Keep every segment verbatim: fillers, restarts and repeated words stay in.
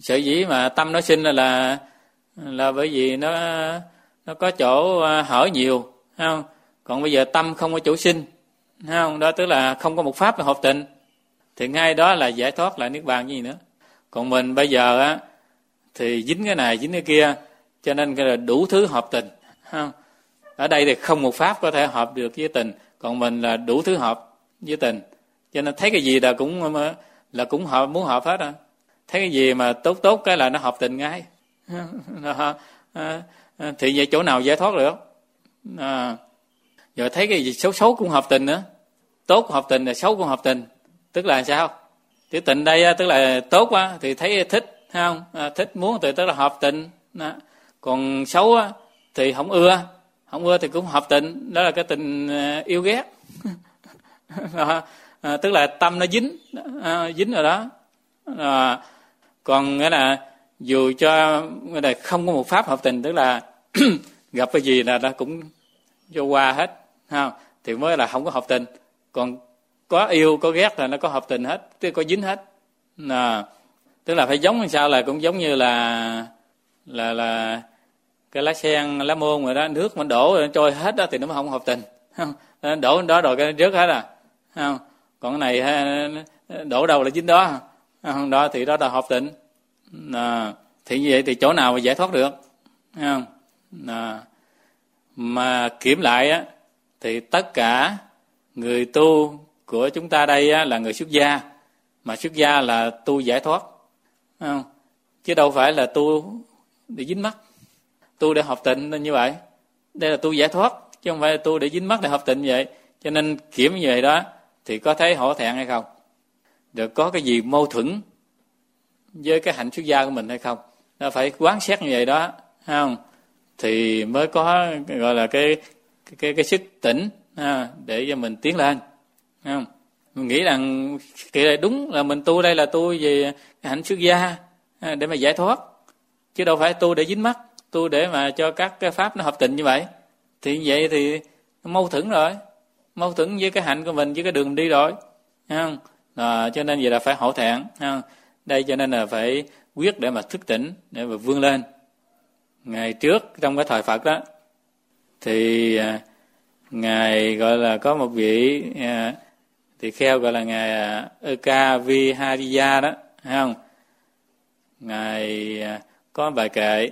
Sở dĩ mà tâm nó sinh là là, là bởi vì nó nó có chỗ hở nhiều, thấy không? Còn bây giờ tâm không có chỗ sinh, thấy không? Đó tức là không có một pháp là hợp tịnh, thì ngay đó là giải thoát, là niết bàn gì nữa. Còn mình bây giờ á thì dính cái này dính cái kia, cho nên cái là đủ thứ hợp tình, thấy không? Ở đây thì không một pháp có thể hợp được với tình, còn mình là đủ thứ hợp với tình, cho nên thấy cái gì là cũng là cũng hợp, muốn hợp hết à. Thấy cái gì mà tốt tốt cái là nó hợp tình ngay. Thì vậy chỗ nào giải thoát được? À, rồi thấy cái gì xấu xấu cũng hợp tình nữa, tốt hợp tình là xấu cũng hợp tình, tức là sao? Thì tình đây tức là tốt á thì thấy thích, thấy không? À, thích muốn thì tức là hợp tình. Đó. Còn xấu á thì không ưa, không ưa thì cũng hợp tình, đó là cái tình yêu ghét. À, tức là tâm nó dính, à, dính rồi đó. À, còn nghĩa là dù cho cái này không có một pháp hợp tình, tức là gặp cái gì là nó cũng cho qua hết, ha, thì mới là không có hợp tình. Còn có yêu có ghét là nó có hợp tình hết, tức có dính hết. À, tức là phải giống như sao, là cũng giống như là là là cái lá sen lá môn rồi đó, nước mà đổ rồi nó trôi hết đó thì nó mới không hợp tình, không? Đổ đó rồi cái rớt hết à, không? Còn cái này đổ đâu là dính đó, không? Đó thì đó là hợp tình. À, thì như vậy thì chỗ nào mà giải thoát được, không? À, mà kiểm lại á thì tất cả người tu của chúng ta đây á, là người xuất gia, mà xuất gia là tu giải thoát, không? Chứ đâu phải là tu để dính mắc, tu để hợp tịnh nên như vậy. Đây là tu giải thoát chứ không phải là tu để dính mắc để hợp tịnh vậy. Cho nên kiểm như vậy đó thì có thấy hổ thẹn hay không, được có cái gì mâu thuẫn với cái hạnh xuất gia của mình hay không, nó phải quán xét như vậy đó, không? Thì mới có gọi là cái cái cái, cái sức tỉnh, ha, để cho mình tiến lên, không? Mình nghĩ rằng cái đúng là mình tu đây là tu về cái hạnh xuất gia để mà giải thoát, chứ đâu phải tu để dính mắc, tu để mà cho các cái pháp nó hợp tịnh như vậy. Thì như vậy thì mâu thuẫn rồi, mâu thuẫn với cái hạnh của mình, với cái đường mình đi rồi, không? À, cho nên vậy là phải hổ thẹn, không? Đây cho nên là phải quyết để mà thức tỉnh, để mà vươn lên. Ngày trước trong cái thời Phật đó thì à, ngài gọi là có một vị à, thì kheo gọi là ngài Eka Vihariya đó, thấy không? Ngài à, có bài kệ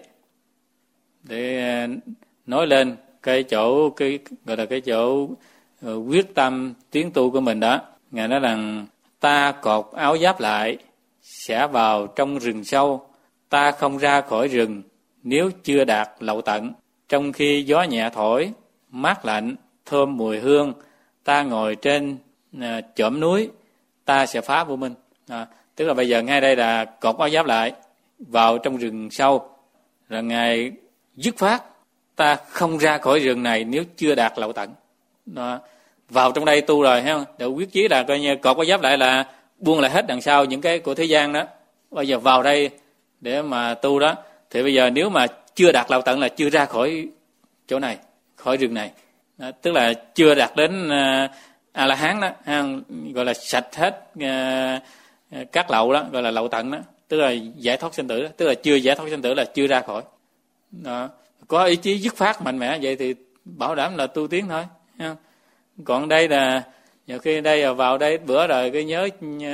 để à, nói lên cái chỗ cái gọi là cái chỗ uh, quyết tâm tiến tu của mình đó. Ngài nói rằng ta cột áo giáp lại sẽ vào trong rừng sâu, ta không ra khỏi rừng nếu chưa đạt lậu tận. Trong khi gió nhẹ thổi mát lạnh thơm mùi hương, ta ngồi trên à, chõm núi, ta sẽ phá vô minh. À, tức là bây giờ ngay đây là cột áo giáp lại vào trong rừng sâu, rồi ngài dứt phát ta không ra khỏi rừng này nếu chưa đạt lậu tận. Đó. Vào trong đây tu rồi, thấy không? Để quyết chí là coi như cột áo giáp lại là buông lại hết đằng sau những cái của thế gian đó. Bây giờ vào đây để mà tu đó, thì bây giờ nếu mà chưa đạt lậu tận là chưa ra khỏi chỗ này, khỏi rừng này. Đó, tức là chưa đạt đến uh, A La Hán đó, ha, gọi là sạch hết uh, các lậu đó, gọi là lậu tận đó, tức là giải thoát sinh tử đó, tức là chưa giải thoát sinh tử là chưa ra khỏi. Đó. Có ý chí dứt phát mạnh mẽ vậy thì bảo đảm là tu tiến thôi, ha. Còn đây là nhiều khi đây vào đây bữa rồi cái nhớ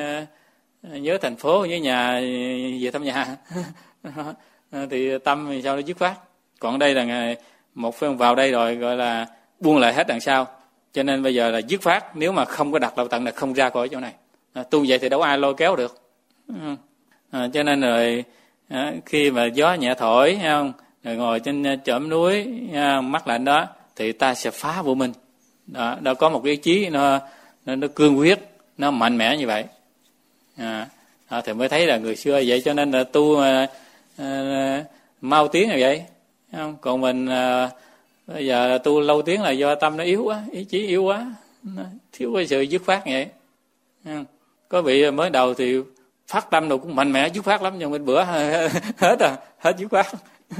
nhớ thành phố, nhớ nhà, về thăm nhà thì tâm thì sao nó dứt phát. Còn đây là ngày một phần vào đây rồi gọi là buông lại hết đằng sau, cho nên bây giờ là dứt phát, nếu mà không có đặt lậu tận là không ra khỏi chỗ này. À, tu vậy thì đâu ai lôi kéo được. À, cho nên rồi à, khi mà gió nhẹ thổi, thấy không? Rồi ngồi trên chõm núi à, mát lạnh đó thì ta sẽ phá vô minh. Đó, đó có một cái ý chí nó, nó nó cương quyết, nó mạnh mẽ như vậy. À, à, thì mới thấy là người xưa vậy, cho nên là tu à, à, mau tiến như vậy, không? Còn mình à, bây giờ là tu lâu tiến là do tâm nó yếu quá, ý chí yếu quá, nó thiếu cái sự dứt phát vậy. Không? Có vị mới đầu thì phát tâm đâu cũng mạnh mẽ dứt phát lắm, nhưng bên bữa hết rồi, hết dứt phát.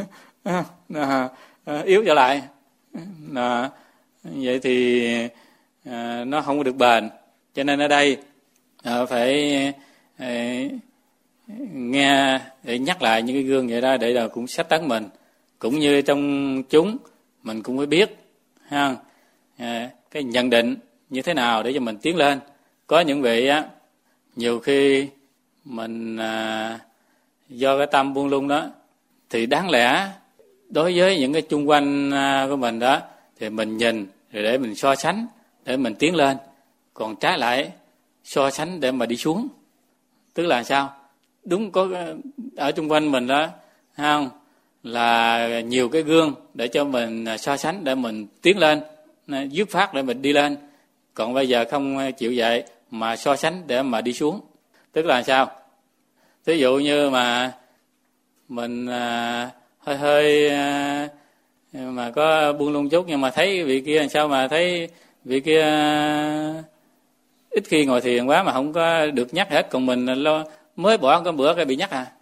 À, à, yếu trở lại. À, vậy thì à, nó không có được bền. Cho nên ở đây à, phải à, nghe để nhắc lại những cái gương vậy đó, để là cũng sách tấn mình, cũng như trong chúng mình cũng phải biết ha, à, cái nhận định như thế nào để cho mình tiến lên. Có những vị á, nhiều khi mình à, do cái tâm buông lung đó, thì đáng lẽ đối với những cái chung quanh à, của mình đó, thì mình nhìn rồi để mình so sánh để mình tiến lên, còn trái lại so sánh để mà đi xuống. Tức là sao? Đúng, có ở chung quanh mình đó, không là nhiều cái gương để cho mình so sánh để mình tiến lên, dứt phát để mình đi lên. Còn bây giờ không chịu vậy mà so sánh để mà đi xuống. Tức là sao? Ví dụ như mà mình à, hơi hơi à, mà có buông lung chút, nhưng mà thấy vị kia làm sao mà thấy vị kia à, ít khi ngồi thiền quá mà không có được nhắc hết, còn mình lo mới bỏ có bữa cái bị nhắc à.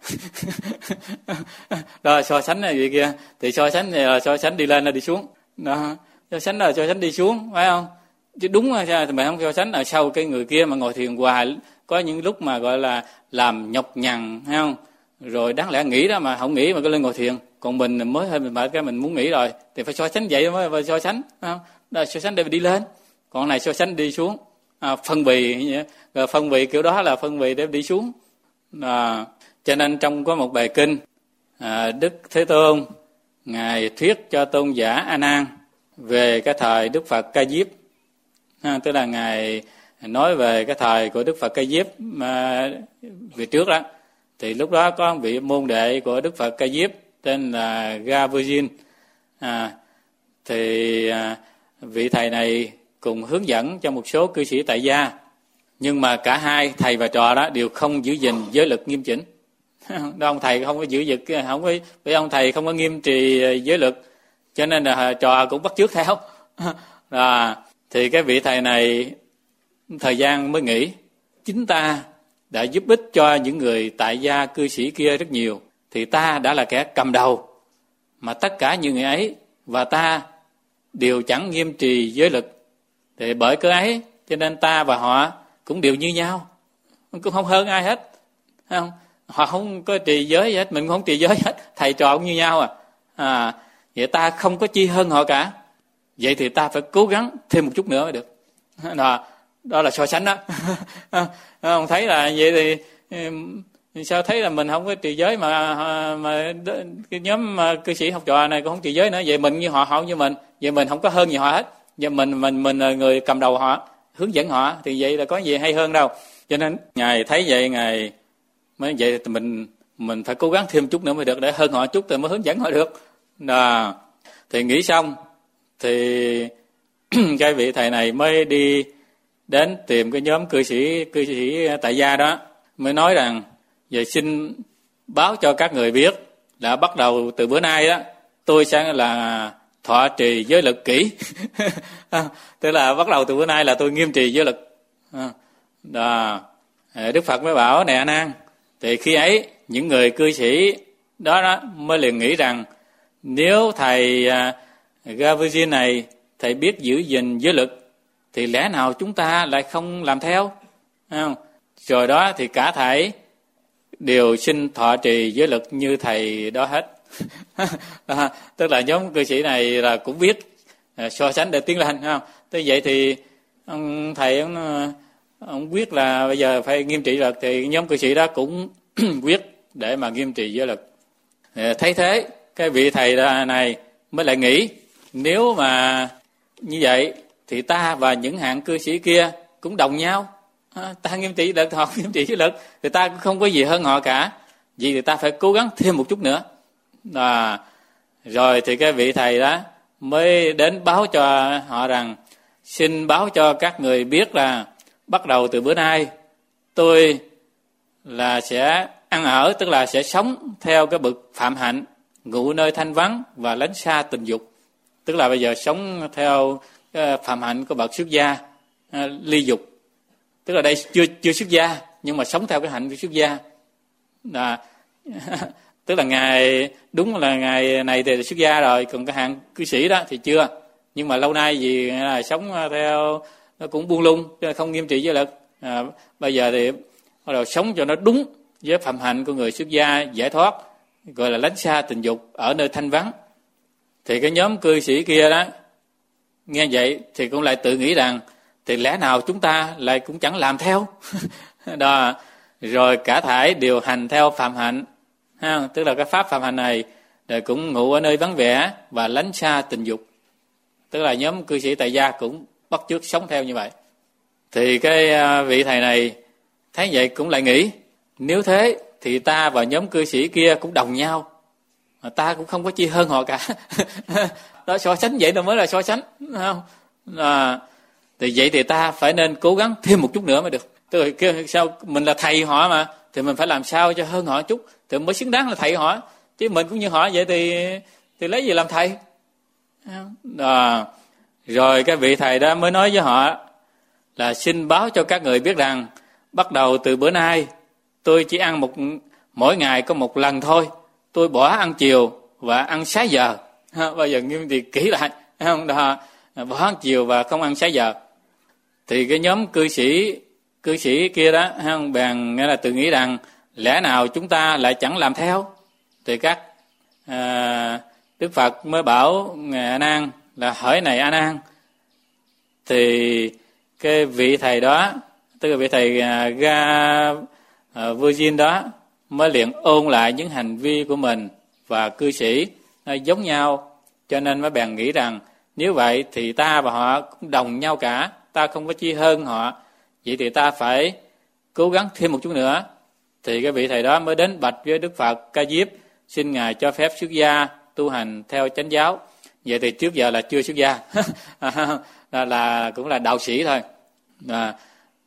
Đó, so sánh này vị kia thì so sánh là so sánh đi lên là đi xuống đó, so sánh là so sánh đi xuống, phải không? Chứ đúng là sao thì mình không so sánh ở sau cái người kia mà ngồi thiền hoài, có những lúc mà gọi là làm nhọc nhằn, thấy không? Rồi đáng lẽ nghĩ đó mà không nghĩ mà cứ lên ngồi thiền, còn mình mới hơi mình mệt cái mình muốn nghỉ rồi thì phải so sánh vậy mới phải so sánh, phải không? Đó, so sánh để đi lên, còn này so sánh đi xuống. À, phân bì, phân bì kiểu đó là phân bì để đi xuống. À, cho nên trong có một bài kinh, à, Đức Thế Tôn ngài thuyết cho tôn giả A Nan về cái thời Đức Phật Ca Diếp, à, tức là ngài nói về cái thời của Đức Phật Ca Diếp mà về trước đó, thì lúc đó có một vị môn đệ của Đức Phật Ca Diếp tên là Gavujin, à, thì à, vị thầy này cùng hướng dẫn cho một số cư sĩ tại gia, nhưng mà cả hai thầy và trò đó đều không giữ gìn giới luật nghiêm chỉnh. Đó, ông thầy không có giữ gìn, không có, vì ông thầy không có nghiêm trì giới luật, cho nên là trò cũng bắt chước theo. À, thì cái vị thầy này thời gian mới nghĩ, chính ta đã giúp ích cho những người tại gia cư sĩ kia rất nhiều, thì ta đã là kẻ cầm đầu mà tất cả những người ấy và ta đều chẳng nghiêm trì giới luật, thì bởi cớ ấy cho nên ta và họ cũng đều như nhau, cũng không hơn ai hết, không? Họ không có trì giới gì hết, mình cũng không trì giới hết, thầy trò cũng như nhau à. À, vậy ta không có chi hơn họ cả, vậy thì ta phải cố gắng thêm một chút nữa mới được. Đó, đó là so sánh đó. Không thấy là vậy thì sao thấy là mình không có trì giới mà mà cái nhóm cư sĩ học trò này cũng không trì giới nữa, vậy mình như họ, họ như mình, vậy mình không có hơn gì họ hết, vậy mình mình mình là người cầm đầu họ, hướng dẫn họ, thì vậy là có gì hay hơn đâu. Cho nên ngài thấy vậy, ngài mới vậy thì mình mình phải cố gắng thêm chút nữa mới được, để hơn họ chút thì mới hướng dẫn họ được. Đó, thì nghĩ xong thì cái vị thầy này mới đi đến tìm cái nhóm cư sĩ cư sĩ tại gia đó, mới nói rằng vậy xin báo cho các người biết là bắt đầu từ bữa nay đó tôi sẽ là thọ trì giới luật kỹ. Tức là bắt đầu từ bữa nay là tôi nghiêm trì giới luật. Đó, Đức Phật mới bảo nè A Nan, thì khi ấy những người cư sĩ đó, đó mới liền nghĩ rằng nếu thầy uh, Gavujin này thầy biết giữ gìn giới luật thì lẽ nào chúng ta lại không làm theo, không? Rồi đó thì cả thảy đều xin thọ trì giới luật như thầy đó hết. Đó, tức là nhóm cư sĩ này là cũng biết uh, so sánh để tiến lên, không? Thế vậy thì ông thầy ông, ông quyết là bây giờ phải nghiêm trị luật, thì nhóm cư sĩ đó cũng quyết để mà nghiêm trì giới luật. Thấy thế cái vị thầy này mới lại nghĩ, nếu mà như vậy thì ta và những hạng cư sĩ kia cũng đồng nhau, à, ta nghiêm trị luật, họ nghiêm trị giới luật, thì ta cũng không có gì hơn họ cả, vì thì ta phải cố gắng thêm một chút nữa. À, rồi thì cái vị thầy đó mới đến báo cho họ rằng xin báo cho các người biết là bắt đầu từ bữa nay tôi là sẽ ăn ở, tức là sẽ sống theo cái bậc phạm hạnh, ngụ nơi thanh vắng và lánh xa tình dục. Tức là bây giờ sống theo phạm hạnh của bậc xuất gia, ly dục. Tức là đây chưa chưa xuất gia nhưng mà sống theo cái hạnh của xuất gia. À, tức là ngày đúng là ngày này thì xuất gia rồi, còn cái hạng cư sĩ đó thì chưa. Nhưng mà lâu nay vì là sống theo nó cũng buông lung, không nghiêm trị giới luật. À, bây giờ thì bắt đầu sống cho nó đúng với phạm hạnh của người xuất gia giải thoát, gọi là lánh xa tình dục ở nơi thanh vắng. Thì cái nhóm cư sĩ kia đó nghe vậy thì cũng lại tự nghĩ rằng thì lẽ nào chúng ta lại cũng chẳng làm theo. Đó, rồi cả thảy đều hành theo phạm hạnh, ha, tức là cái pháp phạm hạnh này rồi cũng ngụ ở nơi vắng vẻ và lánh xa tình dục. Tức là nhóm cư sĩ tại gia cũng bắt chước sống theo như vậy. Thì cái vị thầy này thấy vậy cũng lại nghĩ, nếu thế thì ta và nhóm cư sĩ kia cũng đồng nhau, ta cũng không có chi hơn họ cả. Đó, so sánh vậy là mới là so sánh, không? À, thì vậy thì ta phải nên cố gắng thêm một chút nữa mới được. Tức là kêu sao mình là thầy họ mà, thì mình phải làm sao cho hơn họ một chút thì mới xứng đáng là thầy họ. Chứ mình cũng như họ vậy thì thì lấy gì làm thầy? À, rồi cái vị thầy đó mới nói với họ là xin báo cho các người biết rằng bắt đầu từ bữa nay tôi chỉ ăn một mỗi ngày có một lần thôi. Tôi bỏ ăn chiều và ăn sáu giờ. Bây giờ nghiêm thì kỹ lại, không? Đó, bỏ ăn chiều và không ăn sáu giờ. Thì cái nhóm cư sĩ cư sĩ kia đó, không, bèn nghĩa là tự nghĩ rằng lẽ nào chúng ta lại chẳng làm theo. Thì các à, Đức Phật mới bảo ngài A Nan là hỡi này A Nan, thì cái vị thầy đó, tức là vị thầy uh, Ga uh, Virgin đó mới liền ôn lại những hành vi của mình và cư sĩ nó giống nhau, cho nên mới bèn nghĩ rằng nếu vậy thì ta và họ cũng đồng nhau cả, ta không có chi hơn họ, vậy thì ta phải cố gắng thêm một chút nữa. Thì cái vị thầy đó mới đến bạch với Đức Phật Ca Diếp, xin ngài cho phép xuất gia tu hành theo chánh giáo. Vậy thì trước giờ là chưa xuất gia, là, là cũng là đạo sĩ thôi. À,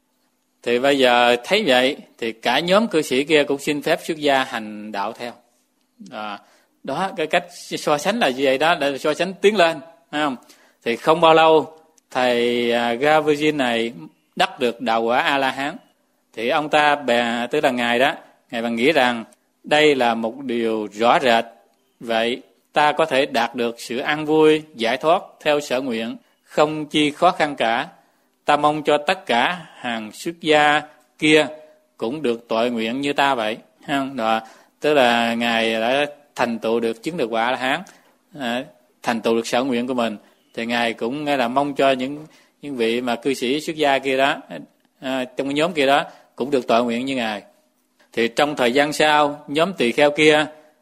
thì bây giờ thấy vậy thì cả nhóm cư sĩ kia cũng xin phép xuất gia hành đạo theo. À, đó, cái cách so sánh là như vậy đó, để so sánh tiến lên, thấy không? Thì không bao lâu thầy Ga Virgin này đắc được đạo quả A La Hán. Thì ông ta bè, tức là ngài đó, ngài bạn nghĩ rằng đây là một điều rõ rệt, vậy ta có thể đạt được sự an vui giải thoát theo sở nguyện, không chi khó khăn cả. Ta mong cho tất cả hàng xuất gia kia cũng được tội nguyện như ta vậy. Đó, tức là ngài đã thành tựu được chứng được quả A La Hán, à, thành tựu được sở nguyện của mình, thì ngài cũng nghe là mong cho những những vị mà cư sĩ xuất gia kia đó, à, trong cái nhóm kia đó cũng được tội nguyện như ngài. Thì trong thời gian sau, nhóm tỳ kheo kia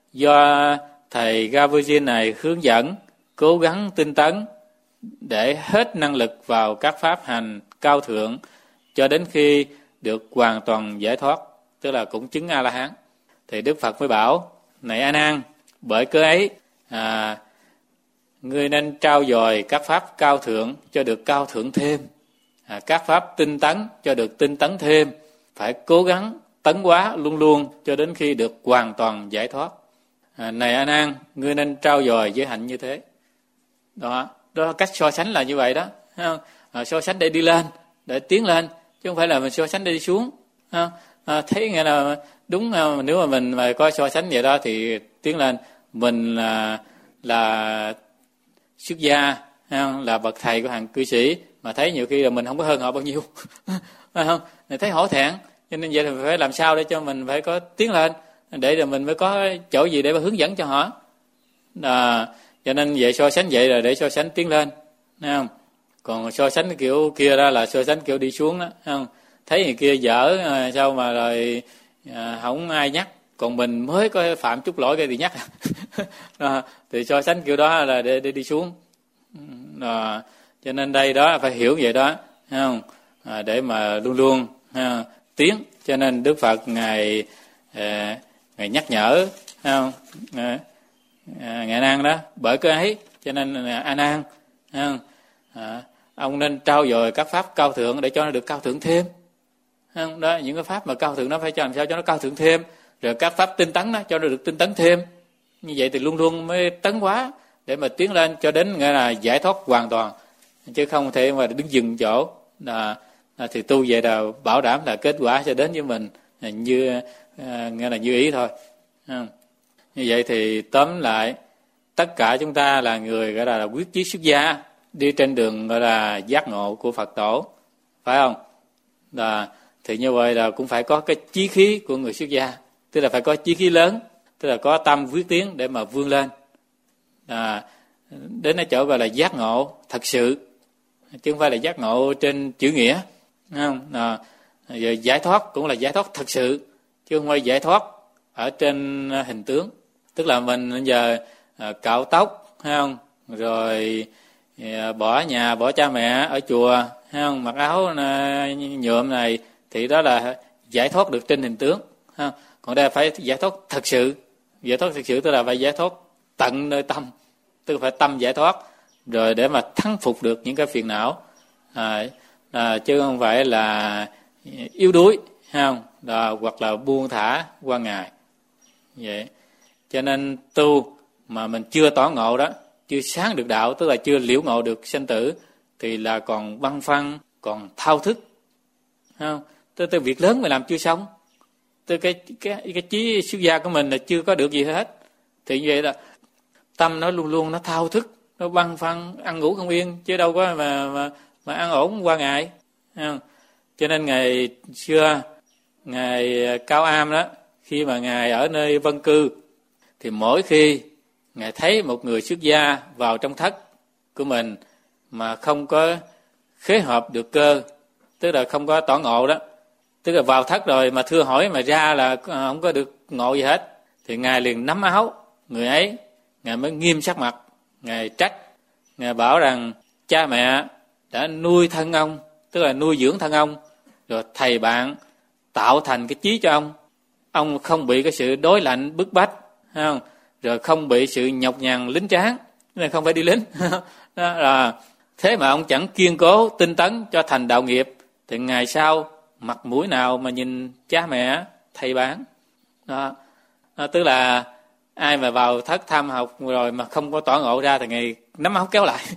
do thầy Ga Virgin này hướng dẫn, cố gắng tinh tấn để hết năng lực vào các pháp hành cao thượng cho đến khi được hoàn toàn giải thoát, tức là cũng chứng A La Hán. Thì Đức Phật mới bảo, này A Nan, bởi cớ ấy à, ngươi nên trau dồi các pháp cao thượng cho được cao thượng thêm, à, các pháp tinh tấn cho được tinh tấn thêm, phải cố gắng tấn hóa luôn luôn cho đến khi được hoàn toàn giải thoát. À, này A Nan, ngươi nên trau dồi giới hạnh như thế. Đó, đó cách so sánh là như vậy đó, thấy không? À, so sánh để đi lên, để tiến lên, chứ không phải là mình so sánh để đi xuống. À, à, thấy nghĩa là đúng, nếu mà mình mà có so sánh vậy đó thì tiến lên. Mình là là xuất gia, là bậc thầy của hàng cư sĩ, mà thấy nhiều khi là mình không có hơn họ bao nhiêu, phải không? Thấy hổ thẹn, cho nên vậy thì phải làm sao để cho mình phải có tiến lên, để rồi mình mới có chỗ gì để mà hướng dẫn cho họ. À, cho nên vậy so sánh vậy là để so sánh tiến lên, thấy không? Còn so sánh kiểu kia đó là so sánh kiểu đi xuống đó, thấy không? Thấy người kia dở sao mà rồi à, không ai nhắc, còn mình mới có phạm chút lỗi cái thì nhắc. À, thì so sánh kiểu đó là để, để đi xuống. À, cho nên đây đó phải hiểu vậy đó, thấy không? À, để mà luôn luôn ha, tiến. Cho nên Đức Phật ngài à, ngài nhắc nhở, thấy không? À, à, ngài A Nan đó, bởi cái ấy cho nên A Nan, thấy không? À, ông nên trau dồi các pháp cao thượng để cho nó được cao thượng thêm. Không? Đó, những cái pháp mà cao thượng nó phải cho làm sao cho nó cao thượng thêm, rồi các pháp tinh tấn đó cho nó được tinh tấn thêm. Như vậy thì luôn luôn mới tấn hóa để mà tiến lên cho đến nghĩa là giải thoát hoàn toàn, chứ không thể mà đứng dừng chỗ. Là, là thì tu vậy là bảo đảm là kết quả sẽ đến với mình như à, nghĩa là như ý thôi. Không? Như vậy thì tóm lại tất cả chúng ta là người gọi là, là quyết chí xuất gia, đi trên đường gọi là giác ngộ của Phật tổ, phải không? Là thì như vậy là cũng phải có cái chí khí của người xuất gia, tức là phải có chí khí lớn, tức là có tâm quyết tiến để mà vươn lên, à, đến cái chỗ gọi là giác ngộ thật sự, chứ không phải là giác ngộ trên chữ nghĩa, không? À, rồi giải thoát cũng là giải thoát thật sự, chứ không phải giải thoát ở trên hình tướng. Tức là mình bây giờ à, cạo tóc, hay không? Rồi à, bỏ nhà, bỏ cha mẹ ở chùa, hay không? Mặc áo à, nhuộm này, thì đó là giải thoát được trên hình tướng. Ha? Còn đây phải giải thoát thật sự. Giải thoát thật sự tức là phải giải thoát tận nơi tâm, tức là phải tâm giải thoát, rồi để mà thắng phục được những cái phiền não, à, à, chứ không phải là yếu đuối, không? À, hoặc là buông thả qua ngày. Vậy cho nên tu mà mình chưa tỏ ngộ đó, chưa sáng được đạo, tức là chưa liễu ngộ được sanh tử, thì là còn băn khoăn, còn thao thức, không? Tới tới việc lớn mà làm chưa xong, tới cái cái cái trí xuất gia của mình là chưa có được gì hết, thì như vậy là tâm nó luôn luôn nó thao thức, nó băn khoăn, ăn ngủ không yên, chứ đâu có mà mà, mà ăn ổn qua ngày, không? Cho nên ngày xưa ngài Cao Am đó, khi mà ngài ở nơi Vân Cư, thì mỗi khi ngài thấy một người xuất gia vào trong thất của mình mà không có khế hợp được cơ, tức là không có tỏ ngộ đó, tức là vào thất rồi mà thưa hỏi mà ra là không có được ngộ gì hết, thì ngài liền nắm áo người ấy, ngài mới nghiêm sắc mặt, ngài trách, ngài bảo rằng cha mẹ đã nuôi thân ông, tức là nuôi dưỡng thân ông, rồi thầy bạn tạo thành cái chí cho ông, ông không bị cái sự đối lạnh bức bách, không? Rồi không bị sự nhọc nhằn lính tráng, nên không phải đi lính. Đó là thế mà ông chẳng kiên cố tinh tấn cho thành đạo nghiệp, thì ngày sau mặt mũi nào mà nhìn cha mẹ thầy bạn. Đó. Đó, tức là ai mà vào thất tham học rồi mà không có tỏ ngộ ra thì ngài nắm áo kéo lại.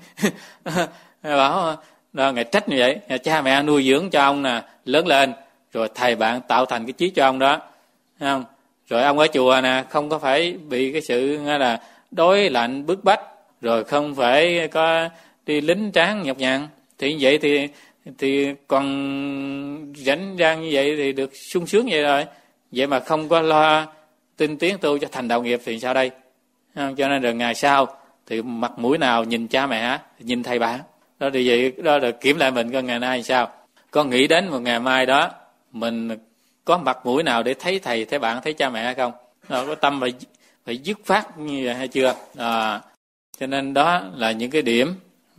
Bảo đó, ngài trách như vậy, cha mẹ nuôi dưỡng cho ông nè, lớn lên, rồi thầy bạn tạo thành cái chí cho ông đó, thấy không? Rồi ông ở chùa nè, không có phải bị cái sự là đối lạnh bức bách, rồi không phải có đi lính tráng nhọc nhằn, thì như vậy thì thì còn rảnh rang như vậy thì được sung sướng vậy rồi. Vậy mà không có lo tinh tiến tu cho thành đạo nghiệp thì sao đây? Không? Cho nên rồi ngày sau thì mặt mũi nào nhìn cha mẹ, nhìn thầy bạn. Đó thì vậy, đó là kiểm lại mình coi ngày nay sao. Có nghĩ đến một ngày mai đó mình có mặt mũi nào để thấy thầy, thấy bạn, thấy cha mẹ hay không? Đó, có tâm phải phải dứt phát như vậy hay chưa? À, cho nên đó là những cái điểm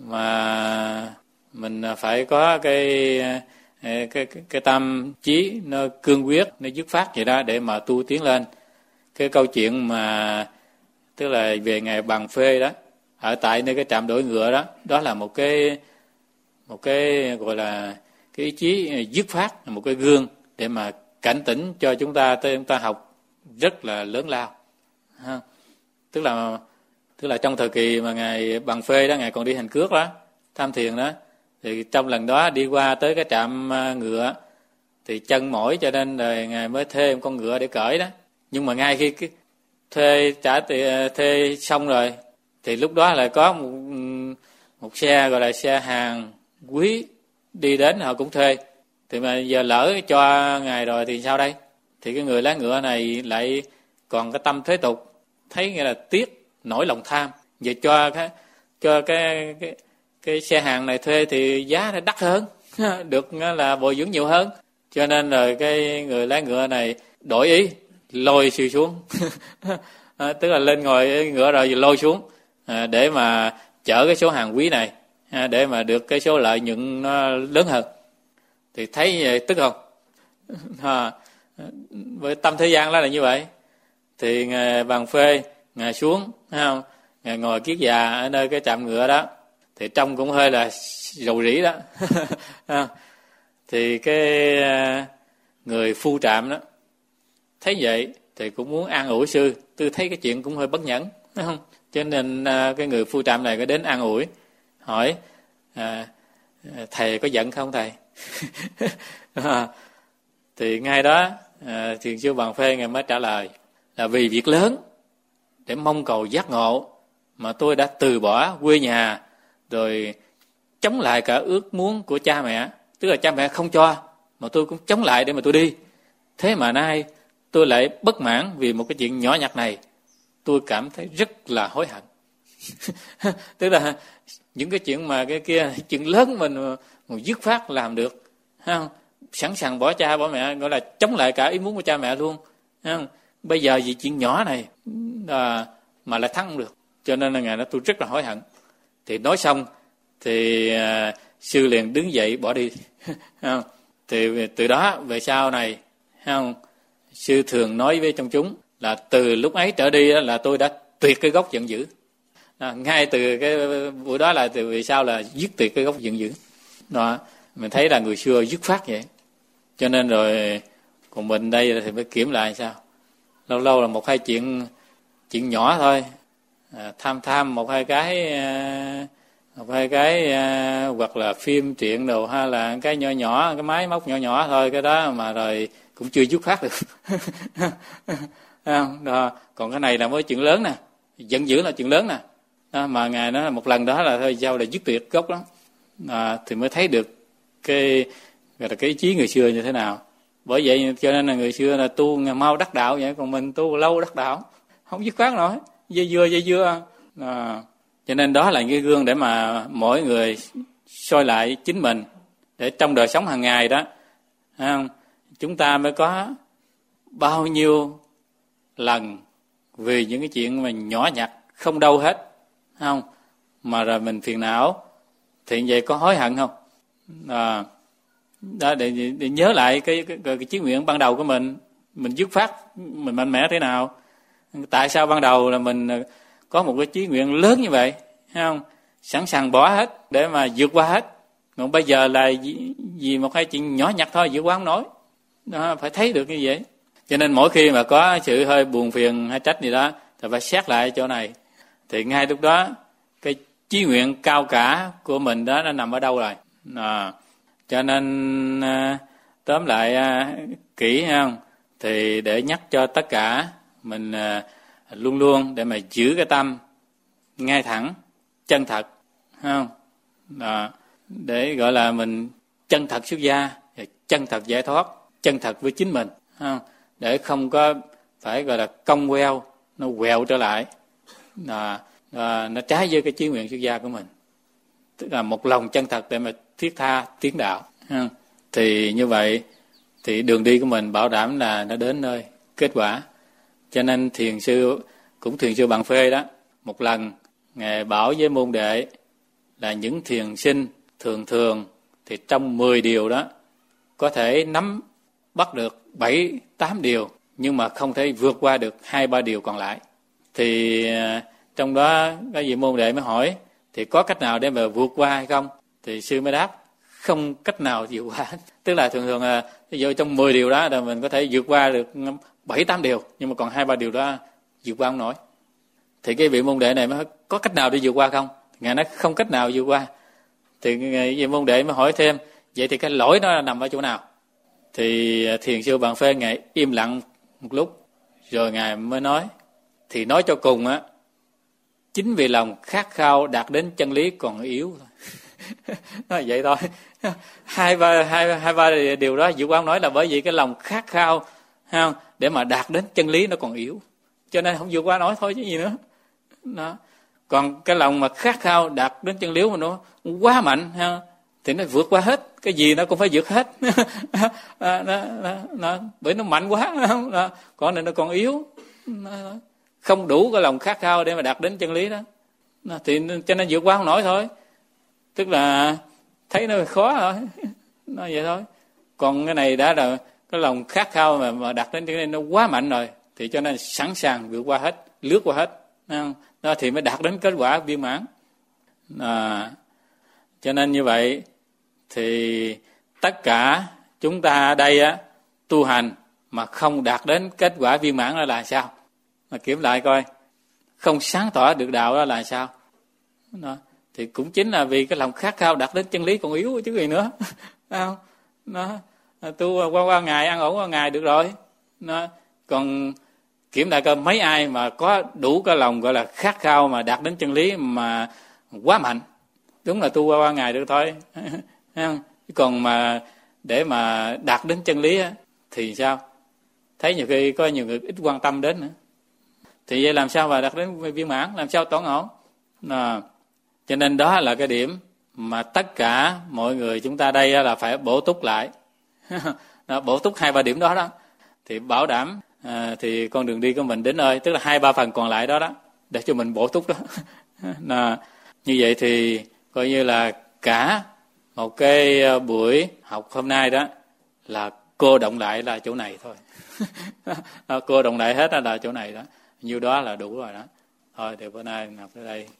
mà mình phải có cái cái cái, cái tâm trí nó cương quyết, nó dứt phát vậy đó để mà tu tiến lên. Cái câu chuyện mà tức là về ngày Bằng Phê đó, ở tại nơi cái trạm đổi ngựa đó, đó là một cái một cái gọi là cái ý chí dứt phát, một cái gương để mà cảnh tỉnh cho chúng ta, tới chúng ta học rất là lớn lao. Ha. Tức là tức là trong thời kỳ mà ngài Bằng Phê đó, ngài còn đi hành cước đó, tham thiền đó, thì trong lần đó đi qua tới cái trạm ngựa thì chân mỏi, cho nên rồi ngài mới thuê một con ngựa để cởi đó. Nhưng mà ngay khi cái thuê trả tiền thuê xong rồi thì lúc đó lại có một, một xe gọi là xe hàng quý đi đến, họ cũng thuê. Thì mà giờ lỡ cho ngài rồi thì sao đây? Thì cái người lái ngựa này lại còn cái tâm thế tục, thấy nghĩa là tiếc, nổi lòng tham, giờ cho cái cho cái cái cái xe hàng này thuê thì giá nó đắt hơn, được là bồi dưỡng nhiều hơn. Cho nên rồi cái người lái ngựa này đổi ý, lôi siêu xuống. À, tức là lên ngồi ngựa rồi lôi xuống à, để mà chở cái số hàng quý này à, để mà được cái số lợi nhuận nó lớn hơn. Thì thấy vậy tức không? À, với tâm thế gian đó là như vậy. Thì ngài Bằng Phê, ngài xuống, thấy không? Ngài ngồi kiết già ở nơi cái trạm ngựa đó, thì trông cũng hơi là rầu rĩ đó. Thì cái người phu trạm đó thấy vậy thì cũng muốn an ủi sư, tôi thấy cái chuyện cũng hơi bất nhẫn, đúng không? Cho nên cái người phu trạm này có đến an ủi, hỏi à, thầy có giận không thầy? À, thì ngay đó à, Thiền sư Bằng Phê ngài mới trả lời là vì việc lớn để mong cầu giác ngộ mà tôi đã từ bỏ quê nhà, rồi chống lại cả ước muốn của cha mẹ, tức là cha mẹ không cho mà tôi cũng chống lại để mà tôi đi. Thế mà nay tôi lại bất mãn vì một cái chuyện nhỏ nhặt này, tôi cảm thấy rất là hối hận. Tức là những cái chuyện mà cái kia, chuyện lớn mình mà dứt khoát làm được, không? Sẵn sàng bỏ cha bỏ mẹ, gọi là chống lại cả ý muốn của cha mẹ luôn, không? Bây giờ vì chuyện nhỏ này à, mà lại thắng không được, cho nên là ngày đó tôi rất là hối hận. Thì nói xong thì à, sư liền đứng dậy bỏ đi. Không? Thì từ đó về sau này, không, sư thường nói với trong chúng là từ lúc ấy trở đi là tôi đã tuyệt cái gốc giận dữ. À, ngay từ cái buổi đó là từ vì sao là dứt tuyệt cái gốc giận dữ. Đó, mình thấy là người xưa dứt phát vậy. Cho nên rồi còn mình đây thì phải kiểm lại sao. Lâu lâu là một hai chuyện chuyện nhỏ thôi, à, tham tham một hai cái à, một hai cái à, hoặc là phim truyện đồ, hay là cái nhỏ nhỏ, cái máy móc nhỏ nhỏ thôi, cái đó mà rồi cũng chưa dứt phát được. Đó. Còn cái này là mới chuyện lớn nè, giận dữ là chuyện lớn nè. Đó, mà ngài nói là một lần đó là thôi sao là dứt tuyệt gốc lắm, à, thì mới thấy được cái gọi là cái ý chí người xưa như thế nào. Bởi vậy cho nên là người xưa là tu mau đắc đạo vậy, còn mình tu lâu đắc đạo không dứt khoát nổi, dây dưa dây dưa. À, cho nên đó là cái gương để mà mỗi người soi lại chính mình, để trong đời sống hàng ngày đó, không, chúng ta mới có bao nhiêu lần vì những cái chuyện mà nhỏ nhặt không đâu hết, không, mà rồi mình phiền não, thì vậy có hối hận không? À, đó, để, để nhớ lại cái, cái, cái, cái chí nguyện ban đầu của mình, mình dứt phát, mình mạnh mẽ thế nào, tại sao ban đầu là mình có một cái chí nguyện lớn như vậy, không, sẵn sàng bỏ hết để mà vượt qua hết. Còn bây giờ là vì, vì một hai chuyện nhỏ nhặt thôi vượt qua không nổi. Đó, phải thấy được như vậy. Cho nên mỗi khi mà có sự hơi buồn phiền hay trách gì đó thì phải xét lại chỗ này, thì ngay lúc đó cái chí nguyện cao cả của mình đó nó nằm ở đâu rồi. À, cho nên à, tóm lại à, kỹ không, thì để nhắc cho tất cả mình à, luôn luôn để mà giữ cái tâm ngay thẳng, chân thật, không? À, để gọi là mình chân thật xuất gia, chân thật giải thoát, chân thật với chính mình, không? Để không có phải gọi là cong queo, nó quẹo trở lại, à, à, nó trái với cái chí nguyện xuất gia của mình. Tức là một lòng chân thật để mà thiết tha tiến đạo, không? Thì như vậy thì đường đi của mình bảo đảm là nó đến nơi kết quả. Cho nên thiền sư cũng thiền sư Bằng Phê đó, một lần ngài bảo với môn đệ là những thiền sinh thường thường thì trong mười điều đó có thể nắm bắt được bảy tám điều, nhưng mà không thể vượt qua được hai ba điều còn lại. Thì trong đó cái vị môn đệ mới hỏi thì có cách nào để mà vượt qua hay không? Thì sư mới đáp không cách nào vượt qua. Tức là thường thường là ví dụ trong mười điều đó là mình có thể vượt qua được bảy tám điều, nhưng mà còn hai ba điều đó vượt qua không nổi. Thì cái vị môn đệ này mới hỏi có cách nào để vượt qua không? Ngài nói không cách nào vượt qua. Thì vị môn đệ mới hỏi thêm vậy thì cái lỗi nó nằm ở chỗ nào? Thì thiền sư Bằng Phê ngài im lặng một lúc rồi ngài mới nói thì nói cho cùng á, chính vì lòng khát khao đạt đến chân lý còn yếu thôi. Nói vậy thôi. Hai ba hai hai ba điều đó vượt qua không nói là bởi vì cái lòng khát khao, không, để mà đạt đến chân lý nó còn yếu, cho nên không vượt qua nổi thôi chứ gì nữa. Đó. Còn cái lòng mà khát khao đạt đến chân lý mà nó quá mạnh, ha, thì nó vượt qua hết, cái gì nó cũng phải vượt hết. nó, nó, nó, nó, bởi nó mạnh quá, đó. Còn này nó còn yếu, nó, không đủ cái lòng khát khao để mà đạt đến chân lý đó, đó. Thì cho nên vượt qua không nổi thôi, tức là thấy nó khó rồi, nó vậy thôi. Còn cái này đã là cái lòng khát khao mà, mà đạt đến chân lý nó quá mạnh rồi, thì cho nên sẵn sàng vượt qua hết, lướt qua hết, đó thì mới đạt đến kết quả viên mãn. À, cho nên như vậy thì tất cả chúng ta ở đây á, tu hành mà không đạt đến kết quả viên mãn đó là sao? Mà kiểm lại coi, không sáng tỏ được đạo đó là sao? Đó. Thì cũng chính là vì cái lòng khát khao đạt đến chân lý còn yếu chứ gì nữa. Không? Nó tu qua qua ngày, ăn ổn qua ngày được rồi. Nó còn kiểm lại coi mấy ai mà có đủ cái lòng gọi là khát khao mà đạt đến chân lý mà quá mạnh, đúng là tu qua qua ngày được thôi. Còn mà để mà đạt đến chân lý á, thì sao? thấy nhiều khi có nhiều người ít quan tâm đến nữa. Thì vậy làm sao mà đạt đến viên mãn, làm sao toán ổn? À, cho nên đó là cái điểm mà tất cả mọi người chúng ta đây là phải bổ túc lại. Đó, bổ túc hai ba điểm đó đó thì bảo đảm à, thì con đường đi của mình đến nơi, tức là hai ba phần còn lại đó đó để cho mình bổ túc đó. Là, như vậy thì coi như là cả một cái buổi học hôm nay đó là cô động lại là chỗ này thôi. Cô động lại hết là chỗ này đó, nhiêu đó là đủ rồi đó. Thôi thì bữa nay học tới đây.